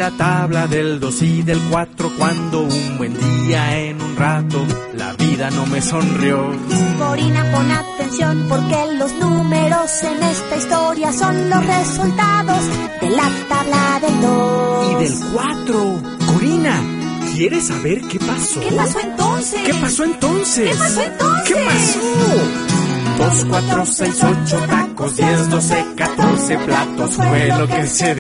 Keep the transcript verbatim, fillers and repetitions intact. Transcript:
la tabla del dos y del cuatro, cuando un buen día en un rato la vida no me sonrió. Corina, pon atención, porque los números en esta historia son los resultados de la tabla del dos Y del cuatro. Corina, ¿quieres saber qué pasó? ¿Qué pasó entonces? ¿Qué pasó entonces? ¿Qué pasó entonces? ¿Qué pasó? Dos, cuatro, seis, ocho tacos, diez, doce, catorce platos fue lo que se